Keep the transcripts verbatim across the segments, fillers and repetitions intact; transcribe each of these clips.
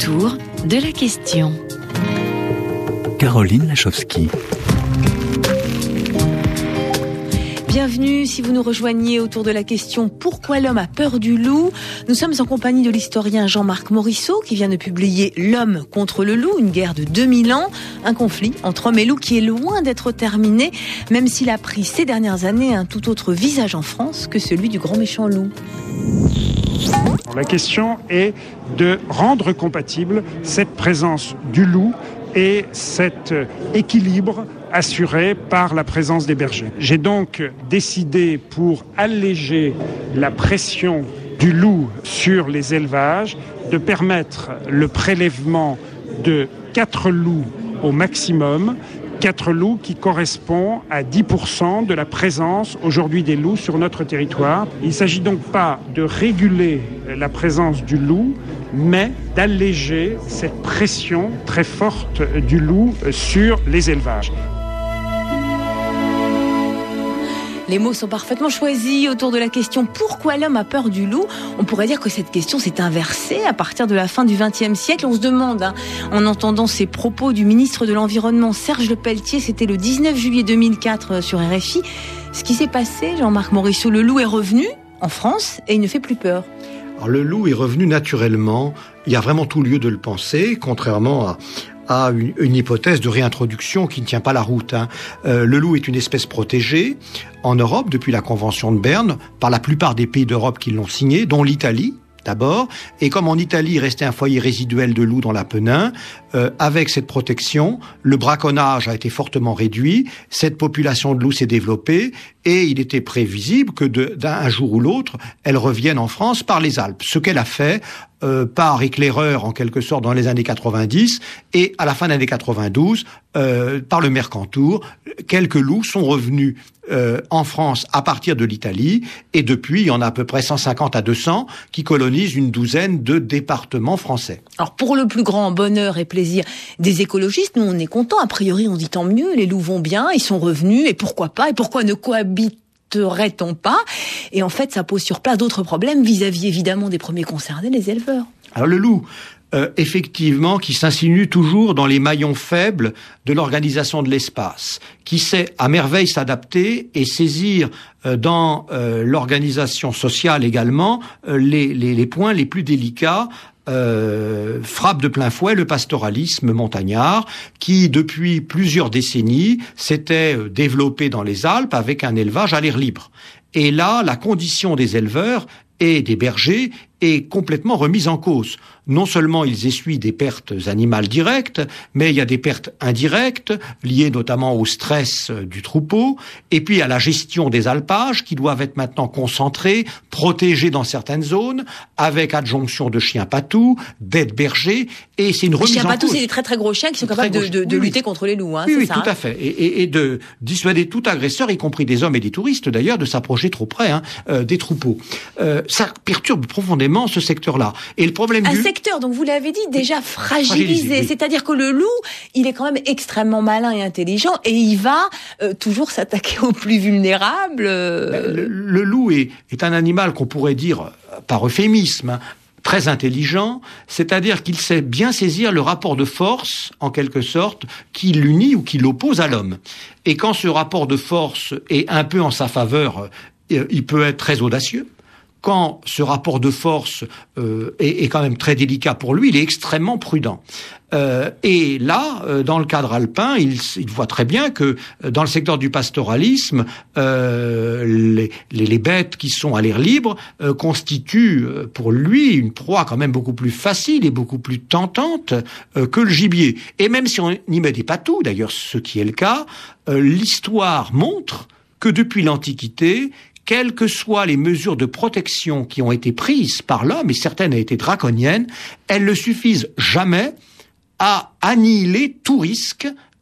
Autour de la question. Caroline Lachowski. Bienvenue si vous nous rejoignez autour de la question « Pourquoi l'homme a peur du loup ?». Nous sommes en compagnie de l'historien Jean-Marc Morisseau qui vient de publier « L'homme contre le loup », une guerre de deux mille ans, un conflit entre homme et loup qui est loin d'être terminé, même s'il a pris ces dernières années un tout autre visage en France que celui du grand méchant loup. La question est de rendre compatible cette présence du loup et cet équilibre assuré par la présence des bergers. J'ai donc décidé, pour alléger la pression du loup sur les élevages, de permettre le prélèvement de quatre loups au maximum, quatre loups qui correspondent à dix pour cent de la présence aujourd'hui des loups sur notre territoire. Il ne s'agit donc pas de réguler la présence du loup, mais d'alléger cette pression très forte du loup sur les élevages. Les mots sont parfaitement choisis autour de la question « Pourquoi l'homme a peur du loup ?». On pourrait dire que cette question s'est inversée à partir de la fin du vingtième siècle. On se demande, hein, en entendant ces propos du ministre de l'Environnement Serge Lepelletier, c'était le dix-neuf juillet deux mille quatre sur R F I, ce qui s'est passé, Jean-Marc Morisseau, le loup est revenu en France et il ne fait plus peur. Alors, le loup est revenu naturellement. Il y a vraiment tout lieu de le penser, contrairement à... à une, une hypothèse de réintroduction qui ne tient pas la route. Hein. Euh, le loup est une espèce protégée en Europe depuis la Convention de Berne, par la plupart des pays d'Europe qui l'ont signée, dont l'Italie d'abord. Et comme en Italie, il restait un foyer résiduel de loups dans l'Apennin, euh, avec cette protection, le braconnage a été fortement réduit, cette population de loups s'est développée, et il était prévisible que de, d'un jour ou l'autre, elle revienne en France par les Alpes. Ce qu'elle a fait euh, par éclaireur, en quelque sorte, dans les années quatre-vingt-dix, et à la fin des années quatre-vingt-douze, euh, par le Mercantour, quelques loups sont revenus euh, en France à partir de l'Italie, et depuis, il y en a à peu près cent cinquante à deux cents qui colonisent une douzaine de départements français. Alors, pour le plus grand bonheur et plaisir des écologistes, nous, on est contents. A priori, on dit tant mieux, les loups vont bien, ils sont revenus, et pourquoi pas, et pourquoi ne cohabiterait-on pas ? Et en fait, ça pose sur place d'autres problèmes vis-à-vis, évidemment, des premiers concernés, les éleveurs. Alors, le loup, euh, effectivement, qui s'insinue toujours dans les maillons faibles de l'organisation de l'espace, qui sait à merveille s'adapter et saisir euh, dans euh, l'organisation sociale également euh, les, les, les points les plus délicats. Euh, frappe de plein fouet le pastoralisme montagnard qui, depuis plusieurs décennies, s'était développé dans les Alpes avec un élevage à l'air libre. Et là, la condition des éleveurs et des bergers est complètement remise en cause. Non seulement ils essuient des pertes animales directes, mais il y a des pertes indirectes, liées notamment au stress du troupeau, et puis à la gestion des alpages, qui doivent être maintenant concentrés, protégés dans certaines zones, avec adjonction de chiens patous, d'aides bergers, et c'est une remise en cause. Les chiens patous, c'est des très très gros chiens qui sont capables de, de, de oui, lutter oui. contre les loups, hein, oui, c'est oui, ça, tout hein. à fait, et, et, et de dissuader tout agresseur, y compris des hommes et des touristes d'ailleurs, de s'approcher trop près hein, euh, des troupeaux. Euh, ça perturbe profondément ce secteur-là. Et le problème un du... secteur, donc vous l'avez dit, déjà fragilisé. fragilisé oui. C'est-à-dire que le loup, il est quand même extrêmement malin et intelligent et il va euh, toujours s'attaquer aux plus vulnérables. Euh... Le, le loup est, est un animal qu'on pourrait dire, par euphémisme, hein, très intelligent, c'est-à-dire qu'il sait bien saisir le rapport de force, en quelque sorte, qui l'unit ou qui l'oppose à l'homme. Et quand ce rapport de force est un peu en sa faveur, il peut être très audacieux. Quand ce rapport de force euh, est, est quand même très délicat pour lui, il est extrêmement prudent. Euh, et là, euh, dans le cadre alpin, il, il voit très bien que euh, dans le secteur du pastoralisme, euh, les, les, les bêtes qui sont à l'air libre euh, constituent euh, pour lui une proie quand même beaucoup plus facile et beaucoup plus tentante euh, que le gibier. Et même si on y met des patous, d'ailleurs ce qui est le cas, euh, l'histoire montre que depuis l'Antiquité, quelles que soient les mesures de protection qui ont été prises par l'homme, et certaines ont été draconiennes, elles ne suffisent jamais à annihiler tout risque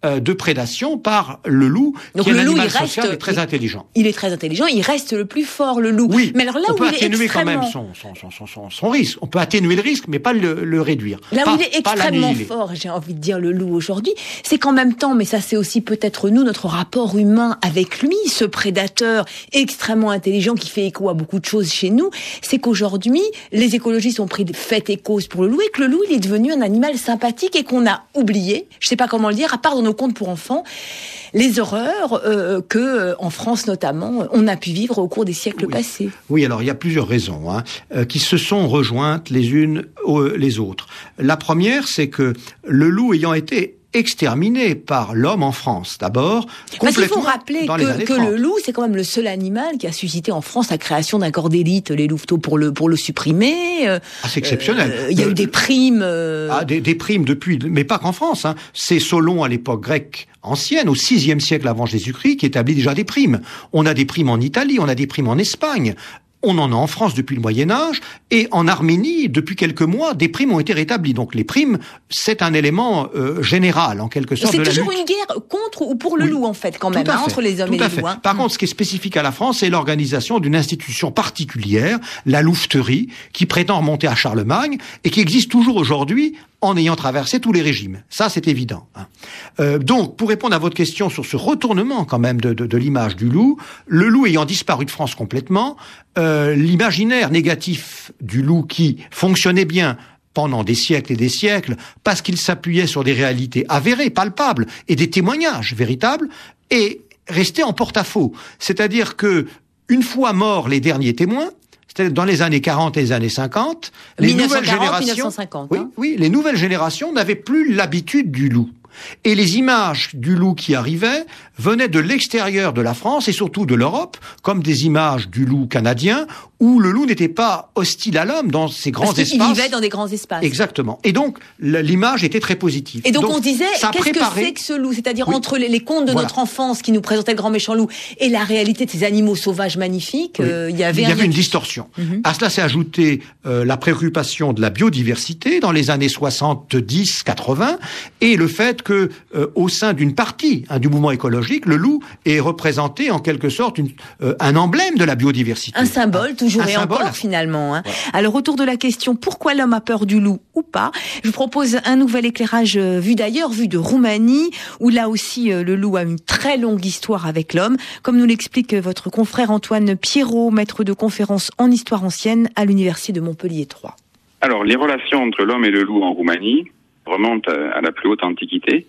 euh, de prédation par le loup, Donc qui est le un loup, animal il social reste, et très il, intelligent. Il est très intelligent, il reste le plus fort, le loup. Oui, mais alors là on où peut il est atténuer extrêmement... quand même son, son, son, son, son, son risque. On peut atténuer le risque, mais pas le, le réduire. Là pas, où il est extrêmement fort, j'ai envie de dire, le loup aujourd'hui, c'est qu'en même temps, mais ça c'est aussi peut-être nous, notre rapport humain avec lui, ce prédateur extrêmement intelligent qui fait écho à beaucoup de choses chez nous, c'est qu'aujourd'hui, les écologistes ont pris fait et cause pour le loup et que le loup, il est devenu un animal sympathique et qu'on a oublié, je sais pas comment le dire, à part dans nos contes pour enfants, les horreurs euh, que, euh, en France notamment, on a pu vivre au cours des siècles oui. passés. Oui, alors il y a plusieurs raisons hein, euh, qui se sont rejointes les unes aux, les autres. La première, c'est que le loup ayant été exterminé par l'homme en France, d'abord. Parce qu'il faut rappeler dans que, que le loup, c'est quand même le seul animal qui a suscité en France la création d'un corps d'élite, les louveteaux, pour le, pour le supprimer. Ah, c'est exceptionnel. Euh, il y a euh, eu des primes. Euh... Ah, des, des primes depuis, mais pas qu'en France. Hein. C'est Solon, à l'époque grecque ancienne, au sixième siècle avant Jésus-Christ, qui établit déjà des primes. On a des primes en Italie, on a des primes en Espagne. On en a en France depuis le Moyen-Âge, et en Arménie, depuis quelques mois, des primes ont été rétablies. Donc les primes, c'est un élément euh, général, en quelque sorte, de la lutte. C'est toujours une guerre contre ou pour le oui. loup, en fait, quand même, hein, entre les hommes Tout et les fait. loups. Hein. Par mmh. contre, ce qui est spécifique à la France, c'est l'organisation d'une institution particulière, la louveterie, qui prétend remonter à Charlemagne, et qui existe toujours aujourd'hui, en ayant traversé tous les régimes. Ça, c'est évident. Hein. Euh, donc, pour répondre à votre question sur ce retournement quand même de, de, de l'image du loup, le loup ayant disparu de France complètement, euh, l'imaginaire négatif du loup qui fonctionnait bien pendant des siècles et des siècles, parce qu'il s'appuyait sur des réalités avérées, palpables, et des témoignages véritables, est resté en porte-à-faux. C'est-à-dire que, une fois morts les derniers témoins, c'est-à-dire dans les années quarante et les années cinquante, les nouvelles générations, mille neuf cent cinquante, oui, hein. oui, les nouvelles générations n'avaient plus l'habitude du loup. Et les images du loup qui arrivaient venaient de l'extérieur de la France et surtout de l'Europe, comme des images du loup canadien, où le loup n'était pas hostile à l'homme dans ces grands Parce espaces. Parce qu'il vivait dans des grands espaces. Exactement. Et donc, l'image était très positive. Et donc, donc on disait, qu'est-ce préparé... que c'est que ce loup? C'est-à-dire oui. entre les, les contes de voilà. notre enfance qui nous présentaient le grand méchant loup et la réalité de ces animaux sauvages magnifiques, oui. euh, il y avait, il y un... avait une distorsion. Mm-hmm. À cela s'est ajouté euh, la préoccupation de la biodiversité dans les années soixante-dix quatre-vingts et le fait que euh, au sein d'une partie hein, du mouvement écologique, le loup est représenté en quelque sorte une, euh, un emblème de la biodiversité. Un symbole, toujours un et symbole. encore finalement. Hein. Voilà. Alors autour de la question pourquoi l'homme a peur du loup ou pas, je vous propose un nouvel éclairage euh, vu d'ailleurs, vu de Roumanie, où là aussi euh, le loup a une très longue histoire avec l'homme, comme nous l'explique euh, votre confrère Antoine Pierrot, maître de conférence en histoire ancienne à l'université de Montpellier trois. Alors les relations entre l'homme et le loup en Roumanie remontent à, à la plus haute antiquité.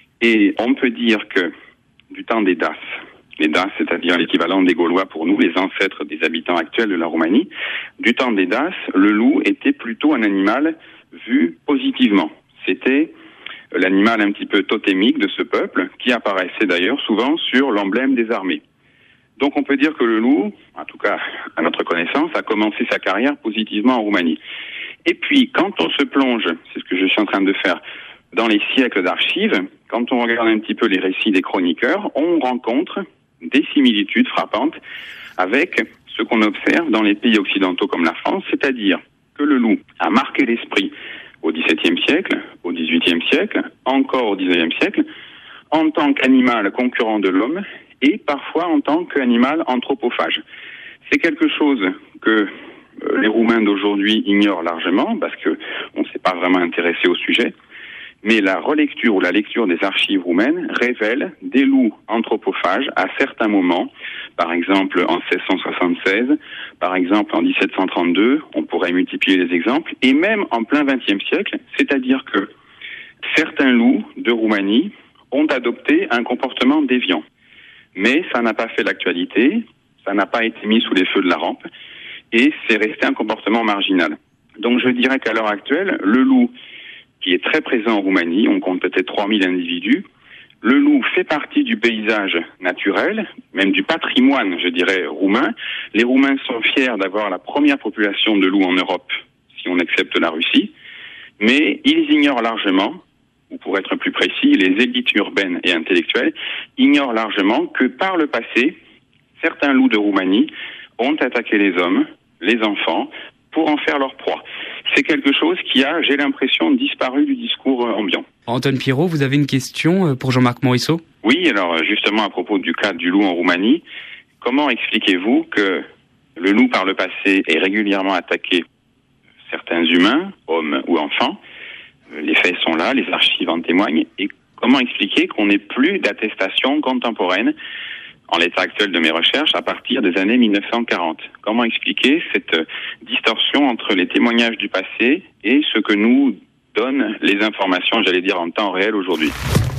Et on peut dire que du temps des Daces, les Daces, c'est-à-dire l'équivalent des Gaulois pour nous, les ancêtres des habitants actuels de la Roumanie, du temps des Daces, le loup était plutôt un animal vu positivement. C'était l'animal un petit peu totémique de ce peuple, qui apparaissait d'ailleurs souvent sur l'emblème des armées. Donc on peut dire que le loup, en tout cas à notre connaissance, a commencé sa carrière positivement en Roumanie. Et puis quand on se plonge, c'est ce que je suis en train de faire, dans les siècles d'archives, quand on regarde un petit peu les récits des chroniqueurs, on rencontre des similitudes frappantes avec ce qu'on observe dans les pays occidentaux comme la France, c'est-à-dire que le loup a marqué l'esprit au dix-septième siècle, au dix-huitième siècle, encore au dix-neuvième siècle, en tant qu'animal concurrent de l'homme et parfois en tant qu'animal anthropophage. C'est quelque chose que les Roumains d'aujourd'hui ignorent largement parce que on ne s'est pas vraiment intéressé au sujet. Mais la relecture ou la lecture des archives roumaines révèle des loups anthropophages à certains moments, par exemple en seize cent soixante-seize, par exemple en dix-sept cent trente-deux, on pourrait multiplier les exemples, et même en plein vingtième siècle, c'est-à-dire que certains loups de Roumanie ont adopté un comportement déviant. Mais ça n'a pas fait l'actualité, ça n'a pas été mis sous les feux de la rampe, et c'est resté un comportement marginal. Donc je dirais qu'à l'heure actuelle, le loup qui est très présent en Roumanie, on compte peut-être trois mille individus. Le loup fait partie du paysage naturel, même du patrimoine, je dirais, roumain. Les Roumains sont fiers d'avoir la première population de loups en Europe, si on accepte la Russie. Mais ils ignorent largement, ou pour être plus précis, les élites urbaines et intellectuelles ignorent largement que par le passé, certains loups de Roumanie ont attaqué les hommes, les enfants, pour en faire leur proie. c'est quelque chose qui a, j'ai l'impression, disparu du discours ambiant. Antoine Pirot, vous avez une question pour Jean-Marc Morisseau ? Oui, alors justement à propos du cas du loup en Roumanie, comment expliquez-vous que le loup par le passé ait régulièrement attaqué certains humains, hommes ou enfants ? Les faits sont là, les archives en témoignent. Et comment expliquer qu'on n'ait plus d'attestation contemporaine en l'état actuel de mes recherches à partir des années mille neuf cent quarante ? Comment expliquer cette distorsion entre les témoignages du passé et ce que nous donnent les informations, j'allais dire, en temps réel aujourd'hui ?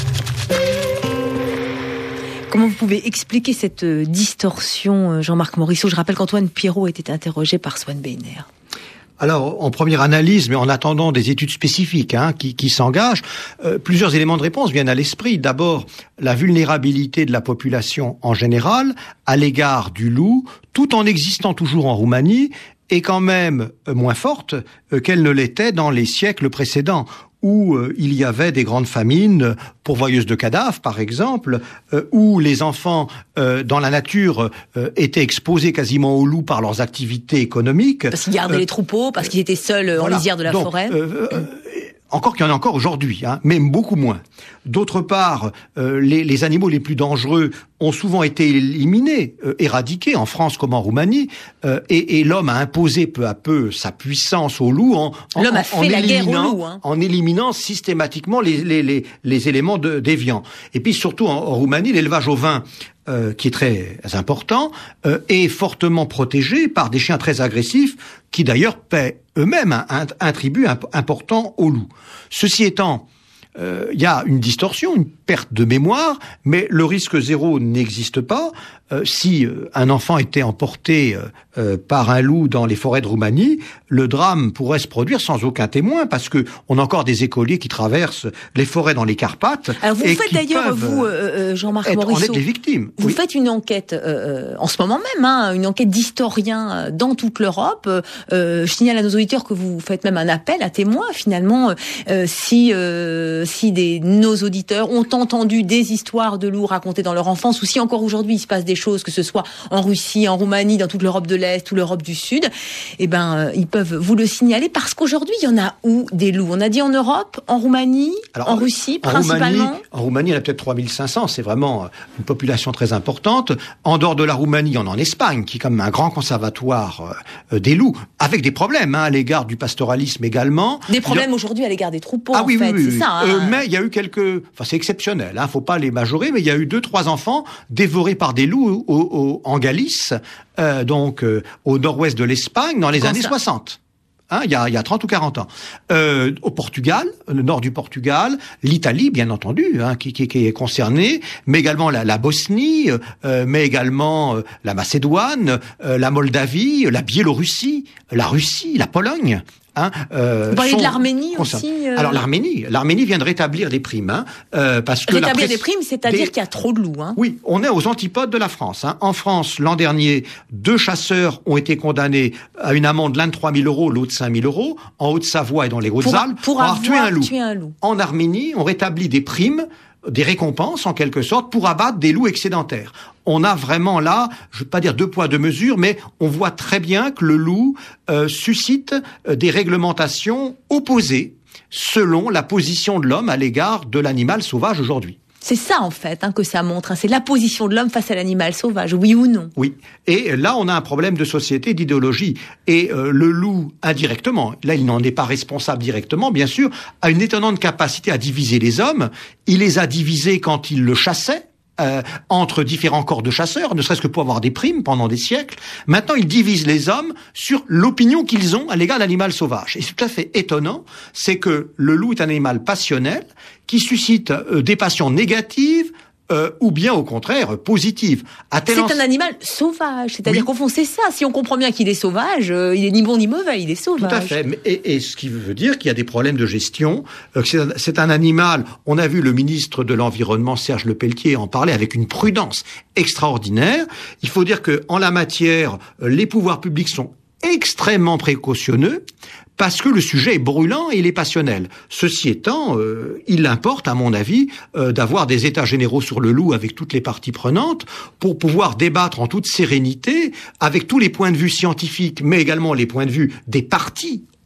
Comment vous pouvez expliquer cette distorsion, Jean-Marc Morisseau ? Je rappelle qu'Antoine Pirot était interrogé par Swan Beiner. Alors, en première analyse, mais en attendant des études spécifiques hein, qui, qui s'engagent, euh, plusieurs éléments de réponse viennent à l'esprit. D'abord, la vulnérabilité de la population en général à l'égard du loup, tout en existant toujours en Roumanie, est quand même moins forte euh, qu'elle ne l'était dans les siècles précédents, où euh, il y avait des grandes famines pourvoyeuses de cadavres, par exemple, euh, où les enfants euh, dans la nature euh, étaient exposés quasiment aux loups par leurs activités économiques. Parce qu'ils gardaient euh, les troupeaux, parce qu'ils étaient seuls euh, voilà. en lisière de la Donc, forêt. Euh, euh, Encore qu'il y en a encore aujourd'hui, hein, même beaucoup moins. D'autre part, euh, les, les animaux les plus dangereux ont souvent été éliminés, euh, éradiqués en France comme en Roumanie, euh, et, et l'homme a imposé peu à peu sa puissance au loup en, en, l'homme a fait en la éliminant, guerre au loup, hein. en éliminant systématiquement les, les, les, les éléments de, déviants. Et puis surtout en, en Roumanie, l'élevage ovin, Euh, qui est très important, euh, est fortement protégé par des chiens très agressifs qui d'ailleurs paient eux-mêmes un, un, un tribut imp- important aux loups. Ceci étant, il euh, y a une distorsion, une perte de mémoire, mais le risque zéro n'existe pas. Euh, si euh, un enfant était emporté euh, euh, par un loup dans les forêts de Roumanie, le drame pourrait se produire sans aucun témoin, parce que on a encore des écoliers qui traversent les forêts dans les Carpates. Alors vous et faites qui d'ailleurs, peuvent, vous, euh, Jean-Marc être, Morisseau, en être les victimes. Vous oui. faites une enquête euh, en ce moment même, hein, une enquête d'historiens dans toute l'Europe. Euh, je signale à nos auditeurs que vous faites même un appel à témoins. Finalement, euh, si euh, si des nos auditeurs ont entendu des histoires de loups racontées dans leur enfance, ou si encore aujourd'hui il se passe des choses, que ce soit en Russie, en Roumanie, dans toute l'Europe de l'Est ou l'Europe du Sud, eh ben euh, ils peuvent vous le signaler, parce qu'aujourd'hui il y en a où des loups ? On a dit en Europe, en Roumanie, Alors, en Russie en principalement. Roumanie, en Roumanie, il y en a peut-être trois mille cinq cents. C'est vraiment une population très importante. En dehors de la Roumanie, il y en a en Espagne, qui est comme un grand conservatoire euh, des loups, avec des problèmes hein, à l'égard du pastoralisme également. Des problèmes a... aujourd'hui à l'égard des troupeaux. Ah en oui, fait, oui, oui, c'est oui. ça. Hein. Euh, mais il y a eu quelques, enfin c'est exceptionnel, hein, faut pas les majorer, mais il y a eu deux, trois enfants dévorés par des loups au, au, en Galice, euh, donc euh, au nord-ouest de l'Espagne, dans les Quand années ça soixante. Hein, il y a, il y a trente ou quarante ans. Euh, au Portugal, le nord du Portugal, l'Italie, bien entendu, hein, qui, qui, qui est concernée, mais également la, la Bosnie, euh, mais également euh, la Macédoine, euh, la Moldavie, la Biélorussie, la Russie, la Pologne. Hein, euh, Vous parlez de l'Arménie aussi euh... Alors l'Arménie, l'Arménie vient de rétablir des primes, hein, euh, parce que rétablir la presse... des primes, c'est-à-dire des... qu'il y a trop de loups. Hein. Oui, on est aux antipodes de la France. Hein. En France, l'an dernier, deux chasseurs ont été condamnés à une amende, l'un de trois mille euros, l'autre cinq mille euros, en Haute-Savoie et dans les Hautes-Alpes, pour, pour, pour avoir tué un loup. Tué un loup. En Arménie, on rétablit des primes, des récompenses en quelque sorte, pour abattre des loups excédentaires. On a vraiment là, je ne veux pas dire deux poids deux mesures, mais on voit très bien que le loup euh, suscite euh, des réglementations opposées selon la position de l'homme à l'égard de l'animal sauvage aujourd'hui. C'est ça en fait hein, que ça montre, hein. C'est la position de l'homme face à l'animal sauvage, oui ou non ? Oui, et là on a un problème de société, d'idéologie, et euh, le loup indirectement, là il n'en est pas responsable directement bien sûr, a une étonnante capacité à diviser les hommes. Il les a divisés quand il le chassait, Euh, entre différents corps de chasseurs, ne serait-ce que pour avoir des primes pendant des siècles. Maintenant, ils divisent les hommes sur l'opinion qu'ils ont à l'égard de l'animal sauvage. Et c'est tout à fait étonnant, c'est que le loup est un animal passionnel qui suscite euh, des passions négatives, Euh, ou bien au contraire positive. À c'est en... un animal sauvage, c'est-à-dire oui. qu'au fond c'est ça. Si on comprend bien qu'il est sauvage, euh, il est ni bon ni mauvais, il est sauvage. Tout à fait. Et, et ce qui veut dire qu'il y a des problèmes de gestion. Euh, c'est, un, c'est un animal. On a vu le ministre de l'Environnement Serge Lepelletier en parler avec une prudence extraordinaire. Il faut dire que en la matière, euh, les pouvoirs publics sont extrêmement précautionneux, parce que le sujet est brûlant et il est passionnel. Ceci étant, euh, il importe, à mon avis, euh, d'avoir des états généraux sur le loup avec toutes les parties prenantes pour pouvoir débattre en toute sérénité avec tous les points de vue scientifiques, mais également les points de vue des partis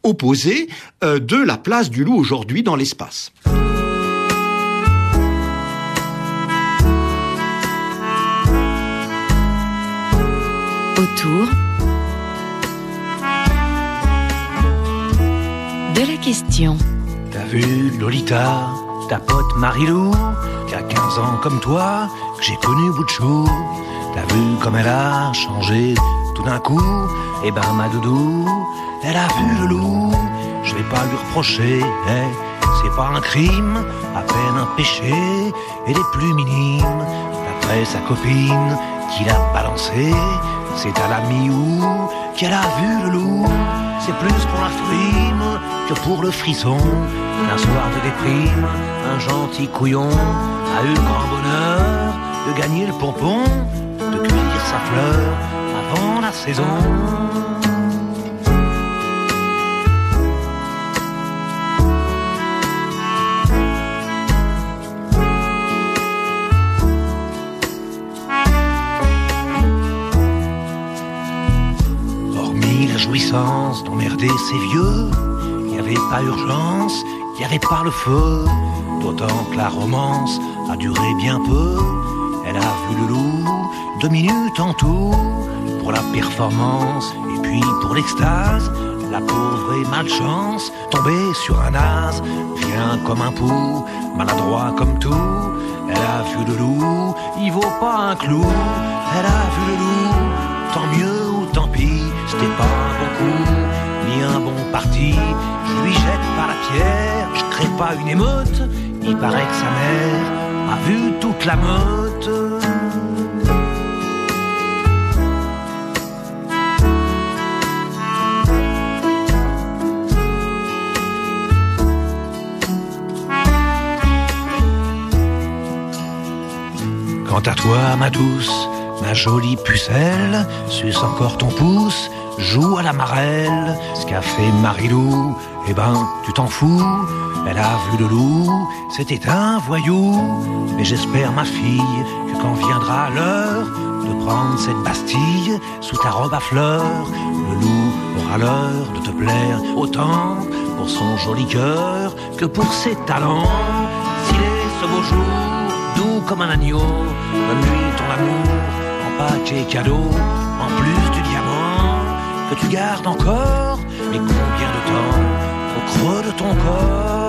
opposé euh, de la place du loup aujourd'hui dans l'espace. Autour de la question. T'as vu Lolita, ta pote Marilou, qui a quinze ans comme toi, que j'ai connu bout de chou. T'as vu comme elle a changé tout d'un coup. Eh ben ma doudou, elle a vu le loup. Je vais pas lui reprocher, eh, c'est pas un crime, à peine un péché, et des plus minimes. D'après sa copine qui l'a balancé, c'est à la mi-août qu'elle a vu le loup. C'est plus pour la frime que pour le frisson. Un soir de déprime, un gentil couillon a eu le grand bonheur de gagner le pompon, de cueillir sa fleur avant la saison. Hormis la jouissance d'emmerder ces vieux, il n'y avait pas urgence, il n'y avait pas le feu, d'autant que la romance a duré bien peu. Elle a vu le loup, deux minutes en tout, pour la performance et puis pour l'extase. La pauvre et malchance, tombée sur un as, vient comme un pou, maladroit comme tout. Elle a vu le loup, il vaut pas un clou. Elle a vu le loup, tant mieux ou tant pis, c'était pas un bon coup, ni un bon parti. Je lui jette pas la pierre, je crée pas une émeute. Il paraît que sa mère a vu toute la meute. Quant à toi, ma douce, ma jolie pucelle, suce encore ton pouce, joue à la marelle. Ce qu'a fait Marilou, eh ben, tu t'en fous. Elle a vu le loup, c'était un voyou. Mais j'espère, ma fille, que quand viendra l'heure de prendre cette Bastille sous ta robe à fleurs, le loup aura l'heure de te plaire autant pour son joli cœur que pour ses talents. S'il est ce beau jour, doux comme un agneau, donne-lui ton amour en paquet cadeau, en plus du diamant que tu gardes encore. Mais combien de temps au creux de ton corps?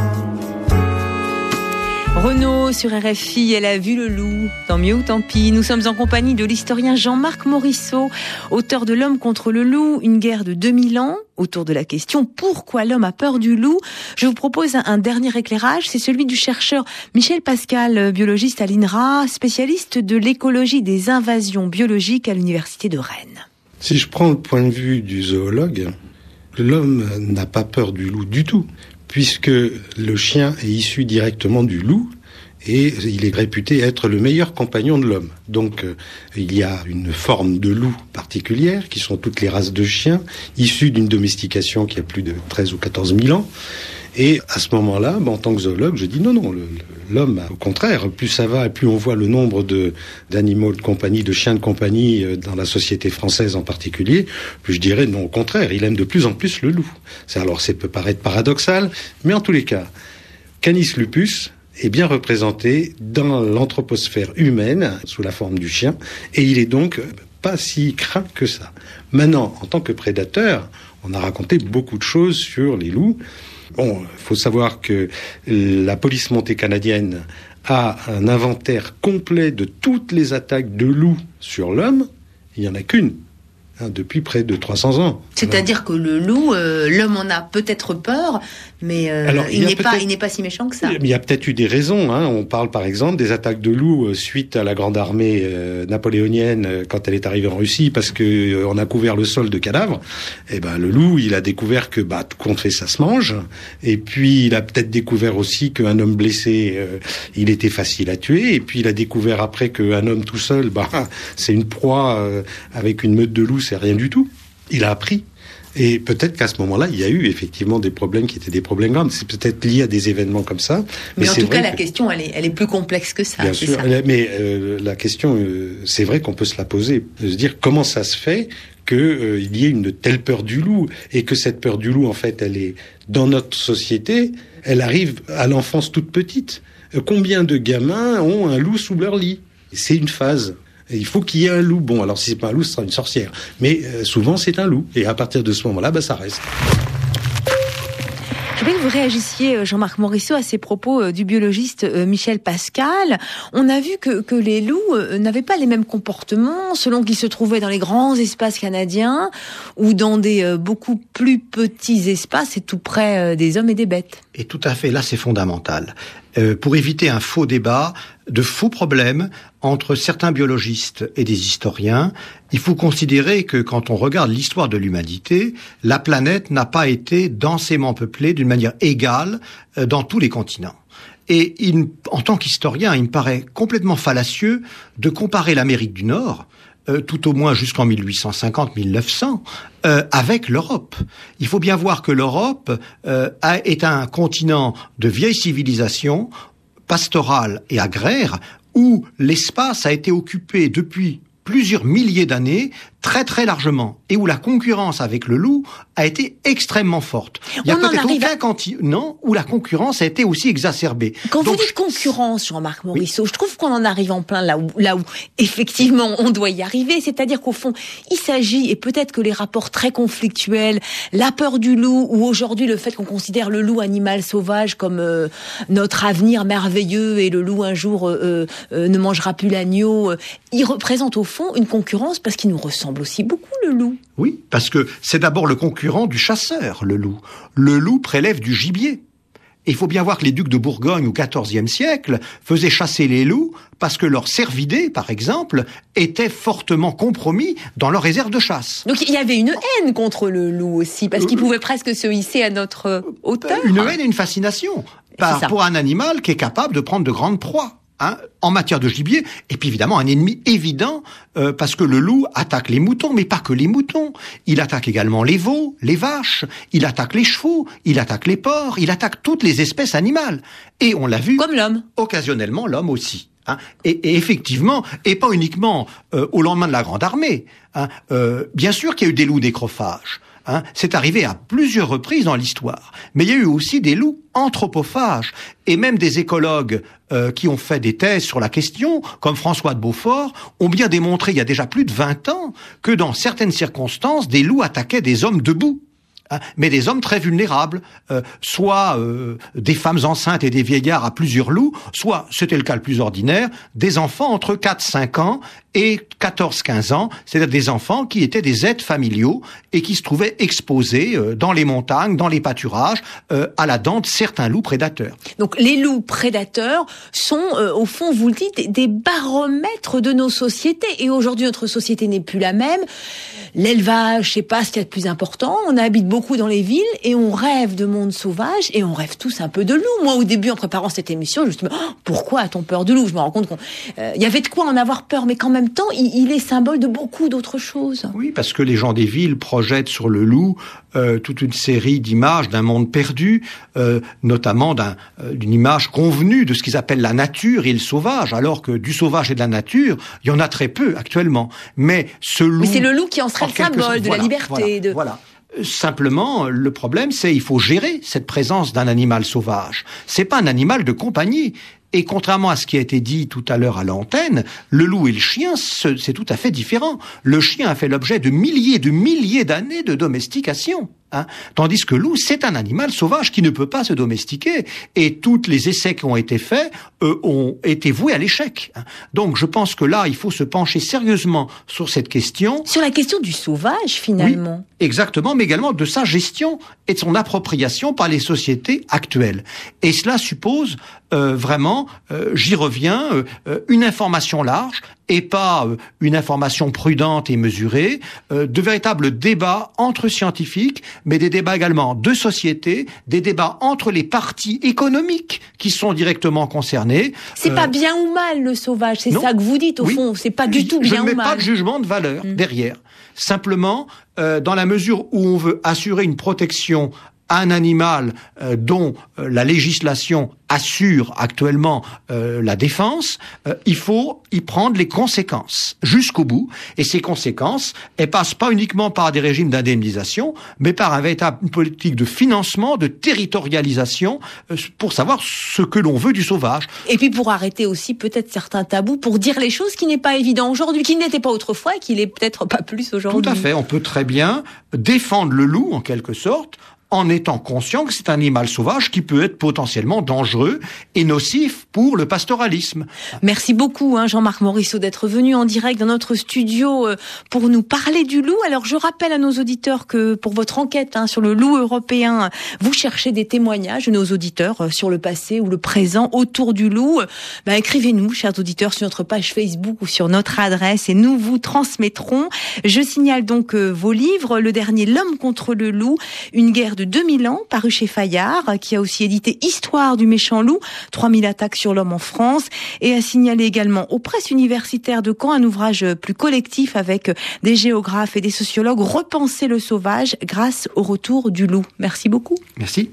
Renaud sur R F I, elle a vu le loup, tant mieux ou tant pis. Nous sommes en compagnie de l'historien Jean-Marc Morisseau, auteur de L'homme contre le loup, une guerre de deux mille ans, autour de la question pourquoi l'homme a peur du loup. Je vous propose un, un dernier éclairage, c'est celui du chercheur Michel Pascal, biologiste à l'I N R A, spécialiste de l'écologie des invasions biologiques à l'université de Rennes. Si je prends le point de vue du zoologue, l'homme n'a pas peur du loup du tout, puisque le chien est issu directement du loup et il est réputé être le meilleur compagnon de l'homme. Donc euh, il y a une forme de loup particulière, qui sont toutes les races de chiens, issues d'une domestication qui a plus de treize ou quatorze mille ans. Et à ce moment-là, ben, en tant que zoologue, je dis non, non, le, l'homme, au contraire, plus ça va, et plus on voit le nombre de, d'animaux de compagnie, de chiens de compagnie dans la société française en particulier, plus je dirais non, au contraire, il aime de plus en plus le loup. C'est, alors, ça peut paraître paradoxal, mais en tous les cas, Canis lupus est bien représenté dans l'anthroposphère humaine, sous la forme du chien, et il est donc pas si craint que ça. Maintenant, en tant que prédateur, on a raconté beaucoup de choses sur les loups. Bon, il faut savoir que la police montée canadienne a un inventaire complet de toutes les attaques de loups sur l'homme. Il n'y en a qu'une, hein, depuis près de trois cents ans. C'est-à-dire que le loup, euh, l'homme en a peut-être peur, mais euh, Alors, il, il, n'est pas, il n'est pas si méchant que ça. Il y a peut-être eu des raisons. Hein. On parle par exemple des attaques de loups suite à la grande armée euh, napoléonienne euh, quand elle est arrivée en Russie, parce que euh, on a couvert le sol de cadavres. Et ben le loup, il a découvert que bah tout compte fait, ça se mange. Et puis il a peut-être découvert aussi qu'un homme blessé, euh, il était facile à tuer. Et puis il a découvert après qu'un homme tout seul, bah c'est une proie euh, avec une meute de loups, c'est rien du tout. Il a appris. Et peut-être qu'à ce moment-là, il y a eu effectivement des problèmes qui étaient des problèmes graves. C'est peut-être lié à des événements comme ça. Mais, mais en c'est tout cas, vrai la que... question, elle est, elle est plus complexe que ça. Bien c'est sûr, ça. mais euh, la question, euh, c'est vrai qu'on peut se la poser, de se dire comment ça se fait qu'il euh, y ait une telle peur du loup, et que cette peur du loup, en fait, elle est dans notre société, elle arrive à l'enfance toute petite. Euh, combien de gamins ont un loup sous leur lit ? C'est une phase. Il faut qu'il y ait un loup. Bon, alors si c'est pas un loup, ce sera une sorcière. Mais euh, souvent, c'est un loup. Et à partir de ce moment-là, bah, ça reste. Je voudrais que vous réagissiez, Jean-Marc Morisseau, à ces propos du biologiste Michel Pascal. On a vu que, que les loups n'avaient pas les mêmes comportements selon qu'ils se trouvaient dans les grands espaces canadiens ou dans des beaucoup plus petits espaces et tout près des hommes et des bêtes. Et tout à fait, là c'est fondamental. Euh, pour éviter un faux débat, de faux problèmes entre certains biologistes et des historiens, il faut considérer que quand on regarde l'histoire de l'humanité, la planète n'a pas été densément peuplée d'une manière égale euh, dans tous les continents. Et il, en tant qu'historien, il me paraît complètement fallacieux de comparer l'Amérique du Nord, euh, tout au moins jusqu'en mille huit cent cinquante à mille neuf cents, euh, avec l'Europe. Il faut bien voir que l'Europe euh, a, est un continent de vieille civilisation, pastorale et agraire, où l'espace a été occupé depuis plusieurs milliers d'années, très très largement, et où la concurrence avec le loup a été extrêmement forte. Il y a peut-être aucun à... continent où la concurrence a été aussi exacerbée. Quand Donc, vous dites concurrence, Jean-Marc Morisseau, oui. je trouve qu'on en arrive en plein là où, là où effectivement on doit y arriver, c'est-à-dire qu'au fond, il s'agit, et peut-être que les rapports très conflictuels, la peur du loup, ou aujourd'hui le fait qu'on considère le loup animal sauvage comme euh, notre avenir merveilleux, et le loup un jour euh, euh, ne mangera plus l'agneau, euh, il représente au fond une concurrence parce qu'il nous ressemble aussi beaucoup, le loup. Oui, parce que c'est d'abord le concurrent du chasseur, le loup. Le loup prélève du gibier. Et il faut bien voir que les ducs de Bourgogne au quatorzième siècle faisaient chasser les loups parce que leurs cervidés, par exemple, étaient fortement compromis dans leur réserve de chasse. Donc il y avait une haine contre le loup aussi, parce qu'il pouvait presque se hisser à notre hauteur. Une haine et une fascination par, pour un animal qui est capable de prendre de grandes proies. Hein, en matière de gibier, et puis évidemment un ennemi évident, euh, parce que le loup attaque les moutons, mais pas que les moutons. Il attaque également les veaux, les vaches, il attaque les chevaux, il attaque les porcs, il attaque toutes les espèces animales. Et on l'a vu... Comme l'homme. Occasionnellement, l'homme aussi. Hein, et, et effectivement, et pas uniquement euh, au lendemain de la Grande Armée. Hein, euh, bien sûr qu'il y a eu des loups nécrophages. Hein, c'est arrivé à plusieurs reprises dans l'histoire. Mais il y a eu aussi des loups anthropophages. Et même des écologues euh, qui ont fait des thèses sur la question, comme François de Beaufort, ont bien démontré il y a déjà plus de vingt ans que dans certaines circonstances, des loups attaquaient des hommes debout. Hein, mais des hommes très vulnérables, euh, soit euh, des femmes enceintes et des vieillards à plusieurs loups, soit, c'était le cas le plus ordinaire, des enfants entre quatre à cinq ans et quatorze à quinze ans, c'est-à-dire des enfants qui étaient des aides familiaux et qui se trouvaient exposés euh, dans les montagnes, dans les pâturages, euh, à la dent de certains loups prédateurs. Donc les loups prédateurs sont, euh, au fond, vous le dites, des baromètres de nos sociétés. Et aujourd'hui, notre société n'est plus la même. L'élevage, c'est pas ce qu'il y a de plus important. On habite beaucoup dans les villes et on rêve de monde sauvage et on rêve tous un peu de loup. Moi, au début, en préparant cette émission, je me suis dit, oh, pourquoi a-t-on peur du loup ? Je me rends compte qu'il euh, y avait de quoi en avoir peur, mais qu'en même temps, il, il est symbole de beaucoup d'autres choses. Oui, parce que les gens des villes projettent sur le loup euh, toute une série d'images d'un monde perdu, euh, notamment d'un, euh, d'une image convenue de ce qu'ils appellent la nature et le sauvage, alors que du sauvage et de la nature, il y en a très peu actuellement. Mais ce loup... Mais c'est le loup qui en serait le symbole de voilà, la liberté. Voilà, de... voilà. Simplement, le problème, c'est il faut gérer cette présence d'un animal sauvage. C'est pas un animal de compagnie. Et contrairement à ce qui a été dit tout à l'heure à l'antenne, le loup et le chien, c'est tout à fait différent. Le chien a fait l'objet de milliers et de milliers d'années de domestication. Hein, tandis que le loup, c'est un animal sauvage qui ne peut pas se domestiquer. Et tous les essais qui ont été faits euh, ont été voués à l'échec. Hein. Donc je pense que là, il faut se pencher sérieusement sur cette question. Sur la question du sauvage, finalement. Oui, exactement, mais également de sa gestion et de son appropriation par les sociétés actuelles. Et cela suppose euh, vraiment, euh, j'y reviens, euh, une information large et pas euh, une information prudente et mesurée, euh, de véritables débats entre scientifiques, mais des débats également de société, des débats entre les parties économiques qui sont directement concernés. C'est euh, pas bien ou mal le sauvage, c'est non. ça que vous dites au oui. fond, c'est pas du tout bien ou mal. Je ne mets pas de jugement de valeur mmh. derrière. Simplement, euh, dans la mesure où on veut assurer une protection un animal euh, dont euh, la législation assure actuellement euh, la défense, euh, il faut y prendre les conséquences jusqu'au bout. Et ces conséquences, elles passent pas uniquement par des régimes d'indemnisation, mais par un véritable politique de financement, de territorialisation, euh, pour savoir ce que l'on veut du sauvage. Et puis pour arrêter aussi peut-être certains tabous, pour dire les choses qui n'est pas évident aujourd'hui, qui n'était pas autrefois et qui l'est peut-être pas plus aujourd'hui. Tout à fait. On peut très bien défendre le loup, en quelque sorte, en étant conscient que c'est un animal sauvage qui peut être potentiellement dangereux et nocif pour le pastoralisme. Merci beaucoup, hein, Jean-Marc Morisseau, d'être venu en direct dans notre studio euh, pour nous parler du loup. Alors, je rappelle à nos auditeurs que pour votre enquête hein, sur le loup européen, vous cherchez des témoignages de nos auditeurs euh, sur le passé ou le présent autour du loup. Ben, écrivez-nous, chers auditeurs, sur notre page Facebook ou sur notre adresse et nous vous transmettrons. Je signale donc euh, vos livres. Le dernier, L'homme contre le loup, une guerre de deux mille ans, paru chez Fayard, qui a aussi édité Histoire du méchant loup, trois mille attaques sur l'homme en France, et a signalé également aux presses universitaires de Caen un ouvrage plus collectif avec des géographes et des sociologues, Repenser le sauvage grâce au retour du loup. Merci beaucoup. Merci.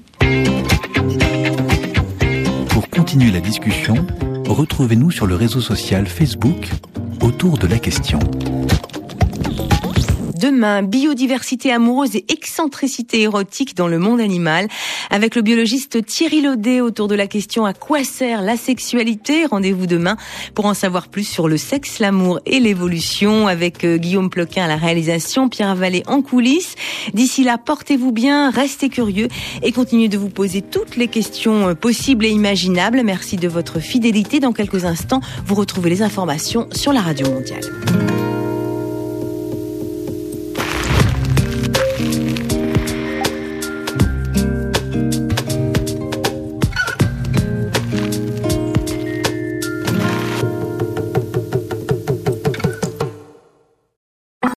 Pour continuer la discussion, retrouvez-nous sur le réseau social Facebook autour de la question. Demain, biodiversité amoureuse et excentricité érotique dans le monde animal, avec le biologiste Thierry Laudet autour de la question à quoi sert la sexualité. Rendez-vous demain pour en savoir plus sur le sexe, l'amour et l'évolution, avec Guillaume Ploquin à la réalisation, Pierre Vallée en coulisses. D'ici là, portez-vous bien, restez curieux et continuez de vous poser toutes les questions possibles et imaginables. Merci de votre fidélité. Dans quelques instants, vous retrouvez les informations sur la Radio Mondiale.